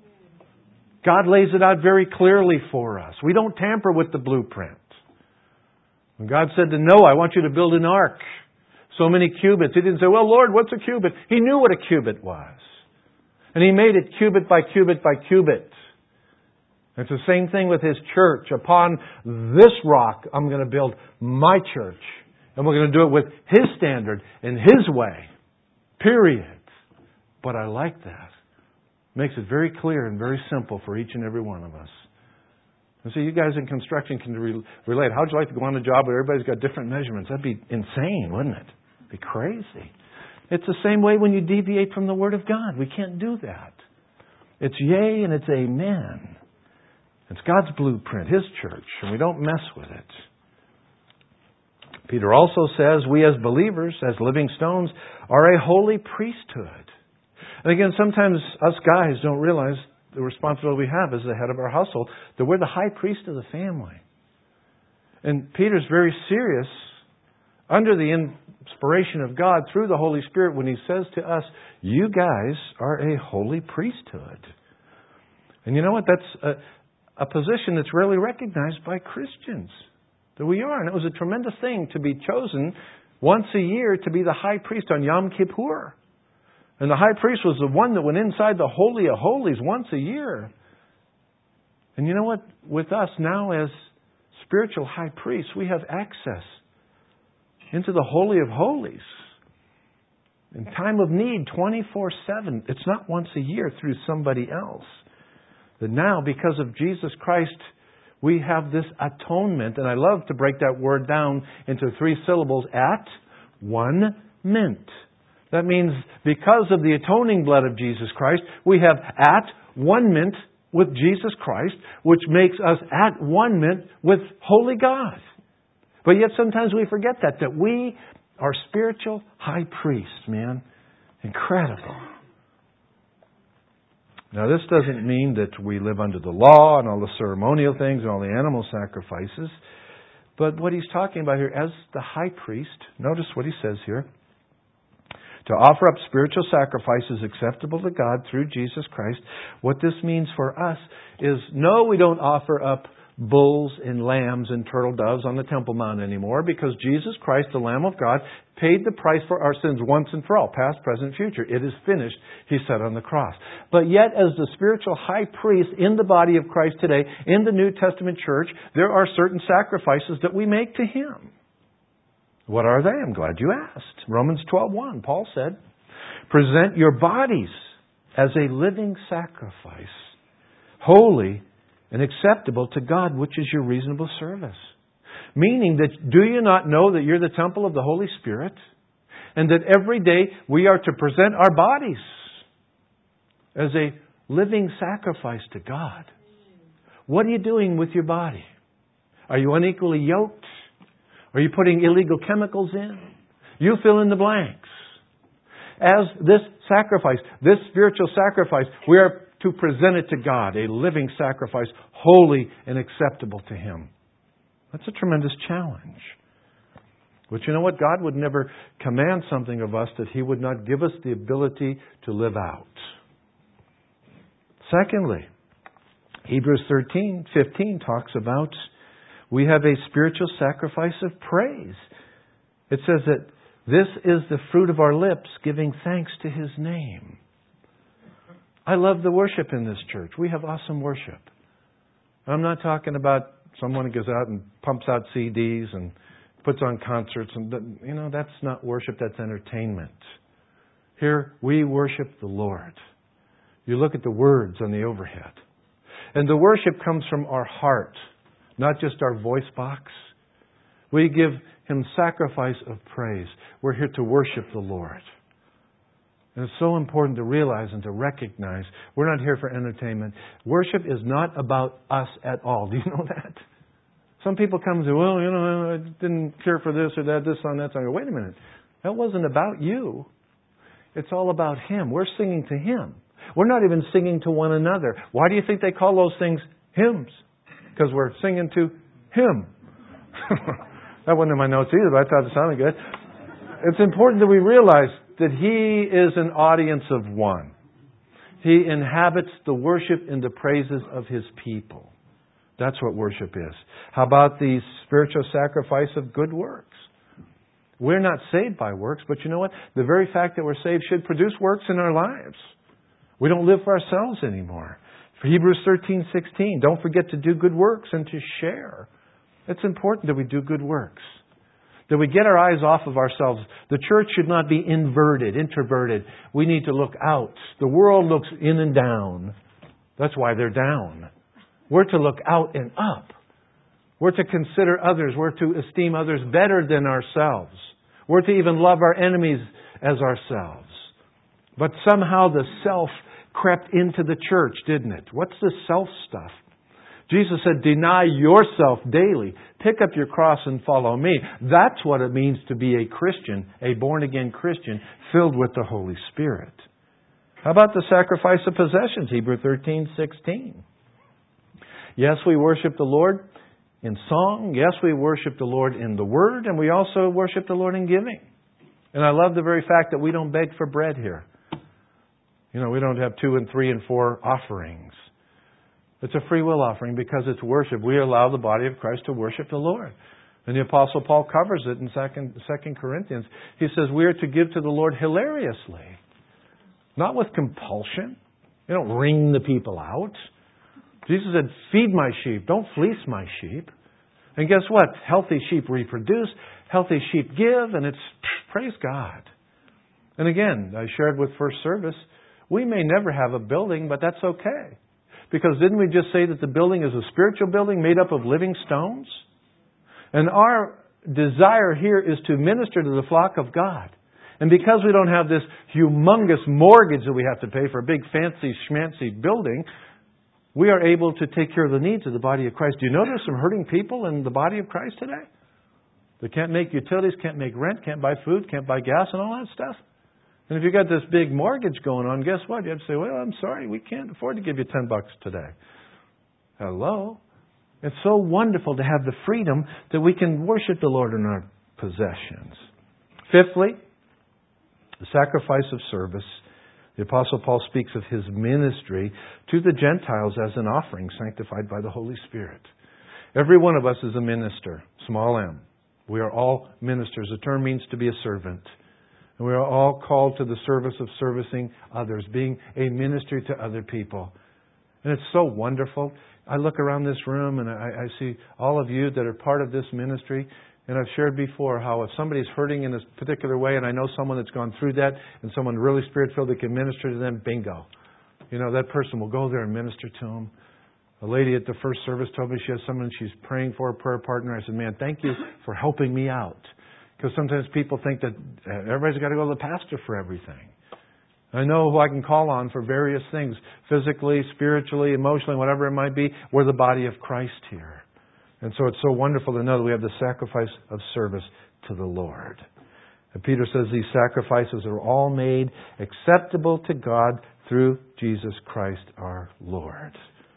God lays it out very clearly for us. We don't tamper with the blueprint. When God said to Noah, I want you to build an ark. So many cubits. He didn't say, well, Lord, what's a cubit? He knew what a cubit was. And He made it cubit by cubit by cubit. It's the same thing with His church. Upon this rock, I'm going to build my church. And we're going to do it with His standard and His way. Period. But I like that. Makes it very clear and very simple for each and every one of us. And so you guys in construction can re- relate. How'd you like to go on a job where everybody's got different measurements? That'd be insane, wouldn't it? It'd be crazy. It's the same way when you deviate from the Word of God. We can't do that. It's yea and it's amen. It's God's blueprint, His church, and we don't mess with it. Peter also says we as believers, as living stones, are a holy priesthood. And again, sometimes us guys don't realize the responsibility we have as the head of our household, that we're the high priest of the family. And Peter's very serious under the inspiration of God through the Holy Spirit when he says to us, you guys are a holy priesthood. And you know what? That's a, a position that's rarely recognized by Christians. That we are. And it was a tremendous thing to be chosen once a year to be the high priest on Yom Kippur. And the high priest was the one that went inside the Holy of Holies once a year. And you know what? With us now as spiritual high priests, we have access into the Holy of Holies. In time of need, twenty-four seven. It's not once a year through somebody else. That now, because of Jesus Christ, we have this atonement. And I love to break that word down into three syllables. At one mint. That means because of the atoning blood of Jesus Christ, we have at one mint with Jesus Christ, which makes us at one mint with Holy God. But yet sometimes we forget that, that we are spiritual high priests, man. Incredible. Now this doesn't mean that we live under the law and all the ceremonial things and all the animal sacrifices. But what he's talking about here, as the high priest, notice what he says here. To offer up spiritual sacrifices acceptable to God through Jesus Christ. What this means for us is, no, we don't offer up bulls and lambs and turtle doves on the Temple Mount anymore, because Jesus Christ, the Lamb of God, paid the price for our sins once and for all, past, present, future. It is finished, He said on the cross. But yet, as the spiritual high priest in the body of Christ today, in the New Testament church, there are certain sacrifices that we make to Him. What are they? I'm glad you asked. Romans twelve one, Paul said, present your bodies as a living sacrifice, holy and acceptable to God, which is your reasonable service. Meaning that, do you not know that you're the temple of the Holy Spirit? And that every day we are to present our bodies as a living sacrifice to God. What are you doing with your body? Are you unequally yoked? Are you putting illegal chemicals in? You fill in the blanks. As this sacrifice, this spiritual sacrifice, we are to present it to God, a living sacrifice, holy and acceptable to Him. That's a tremendous challenge. But you know what? God would never command something of us that He would not give us the ability to live out. Secondly, Hebrews thirteen fifteen talks about we have a spiritual sacrifice of praise. It says that this is the fruit of our lips, giving thanks to His name. I love the worship in this church. We have awesome worship. I'm not talking about someone who goes out and pumps out C Ds and puts on concerts. And you know, that's not worship, that's entertainment. Here, we worship the Lord. You look at the words on the overhead. And the worship comes from our heart, not just our voice box. We give Him sacrifice of praise. We're here to worship the Lord. And it's so important to realize and to recognize we're not here for entertainment. Worship is not about us at all. Do you know that? Some people come and say, well, you know, I didn't care for this or that, this on that. So I go, wait a minute. That wasn't about you. It's all about Him. We're singing to Him. We're not even singing to one another. Why do you think they call those things hymns? Because we're singing to Him. That wasn't in my notes either, but I thought it sounded good. It's important that we realize that He is an audience of one. He inhabits the worship and the praises of His people. That's what worship is. How about the spiritual sacrifice of good works? We're not saved by works, but you know what? The very fact that we're saved should produce works in our lives. We don't live for ourselves anymore. For Hebrews thirteen sixteen, don't forget to do good works and to share. It's important that we do good works. That we get our eyes off of ourselves. The church should not be inverted, introverted. We need to look out. The world looks in and down. That's why they're down. We're to look out and up. We're to consider others. We're to esteem others better than ourselves. We're to even love our enemies as ourselves. But somehow the self crept into the church, didn't it? What's the self stuff? Jesus said, deny yourself daily. Pick up your cross and follow me. That's what it means to be a Christian, a born-again Christian, filled with the Holy Spirit. How about the sacrifice of possessions? Hebrews thirteen sixteen. Yes, we worship the Lord in song. Yes, we worship the Lord in the Word. And we also worship the Lord in giving. And I love the very fact that we don't beg for bread here. You know, we don't have two and three and four offerings. It's a free will offering because it's worship. We allow the body of Christ to worship the Lord. And the Apostle Paul covers it in Second Corinthians. He says we are to give to the Lord hilariously. Not with compulsion. You don't wring the people out. Jesus said, feed my sheep. Don't fleece my sheep. And guess what? Healthy sheep reproduce. Healthy sheep give. And it's, praise God. And again, I shared with First Service, we may never have a building, but that's okay. Because didn't we just say that the building is a spiritual building made up of living stones? And our desire here is to minister to the flock of God. And because we don't have this humongous mortgage that we have to pay for a big fancy schmancy building, we are able to take care of the needs of the body of Christ. Do you know there's some hurting people in the body of Christ today? They can't make utilities, can't make rent, can't buy food, can't buy gas and all that stuff. And if you've got this big mortgage going on, guess what? You have to say, well, I'm sorry, we can't afford to give you ten bucks today. Hello? It's so wonderful to have the freedom that we can worship the Lord in our possessions. Fifthly, the sacrifice of service. The Apostle Paul speaks of his ministry to the Gentiles as an offering sanctified by the Holy Spirit. Every one of us is a minister, small m. We are all ministers. The term means to be a servant. And we are all called to the service of servicing others, being a ministry to other people. And it's so wonderful. I look around this room and I, I see all of you that are part of this ministry. And I've shared before how if somebody's hurting in a particular way and I know someone that's gone through that and someone really Spirit-filled that can minister to them, bingo. You know, that person will go there and minister to them. A lady at the first service told me she has someone she's praying for, a prayer partner. I said, man, thank you for helping me out. Because sometimes people think that everybody's got to go to the pastor for everything. I know who I can call on for various things, physically, spiritually, emotionally, whatever it might be. We're the body of Christ here. And so it's so wonderful to know that we have the sacrifice of service to the Lord. And Peter says these sacrifices are all made acceptable to God through Jesus Christ our Lord.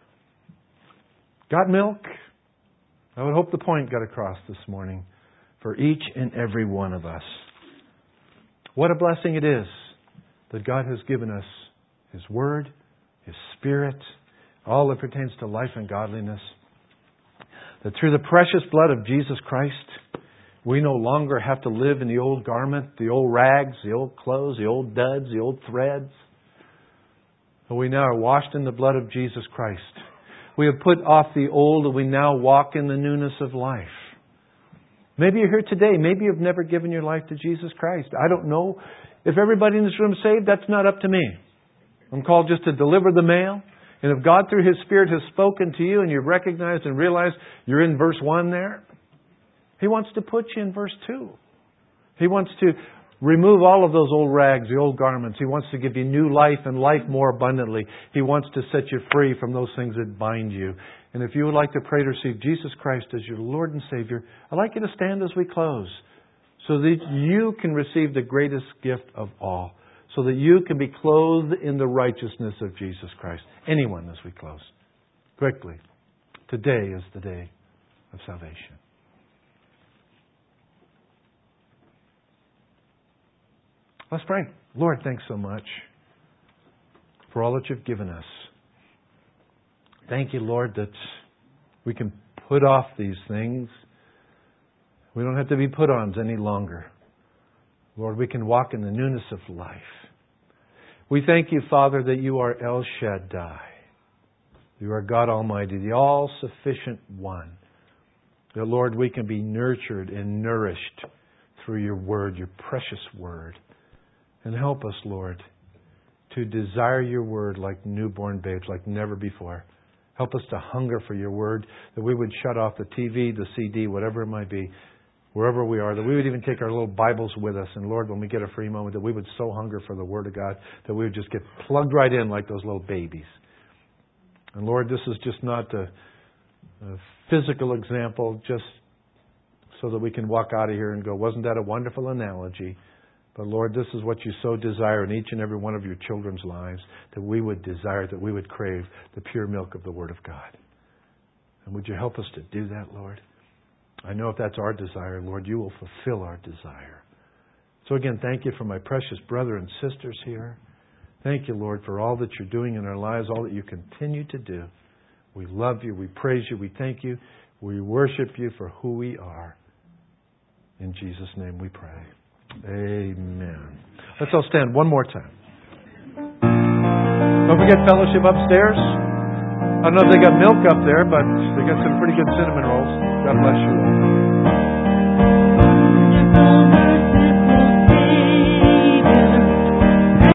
Got milk? I would hope the point got across this morning for each and every one of us. What a blessing it is that God has given us His Word, His Spirit, all that pertains to life and godliness. That through the precious blood of Jesus Christ, we no longer have to live in the old garment, the old rags, the old clothes, the old duds, the old threads. But we now are washed in the blood of Jesus Christ. We have put off the old and we now walk in the newness of life. Maybe you're here today. Maybe you've never given your life to Jesus Christ. I don't know. If everybody in this room is saved, that's not up to me. I'm called just to deliver the mail. And if God through His Spirit has spoken to you and you've recognized and realized you're in verse one there, He wants to put you in verse two. He wants to remove all of those old rags, the old garments. He wants to give you new life and life more abundantly. He wants to set you free from those things that bind you. And if you would like to pray to receive Jesus Christ as your Lord and Savior, I'd like you to stand as we close so that you can receive the greatest gift of all, so that you can be clothed in the righteousness of Jesus Christ. Anyone as we close. Quickly. Today is the day of salvation. Let's pray. Lord, thanks so much for all that You've given us. Thank You, Lord, that we can put off these things. We don't have to be put-ons any longer. Lord, we can walk in the newness of life. We thank You, Father, that You are El Shaddai. You are God Almighty, the all-sufficient one. That, Lord, we can be nurtured and nourished through Your Word, Your precious Word. And help us, Lord, to desire Your Word like newborn babes, like never before. Help us to hunger for Your Word, that we would shut off the T V, the C D, whatever it might be, wherever we are, that we would even take our little Bibles with us. And Lord, when we get a free moment, that we would so hunger for the Word of God, that we would just get plugged right in like those little babies. And Lord, this is just not a, a physical example, just so that we can walk out of here and go, wasn't that a wonderful analogy? But Lord, this is what You so desire in each and every one of Your children's lives, that we would desire, that we would crave the pure milk of the Word of God. And would You help us to do that, Lord? I know if that's our desire, Lord, You will fulfill our desire. So again, thank You for my precious brother and sisters here. Thank You, Lord, for all that You're doing in our lives, all that You continue to do. We love You, we praise You, we thank You, we worship You for who we are. In Jesus' name we pray. Amen. Let's all stand one more time. Don't forget fellowship upstairs. I don't know if they got milk up there, but they got some pretty good cinnamon rolls. God bless you.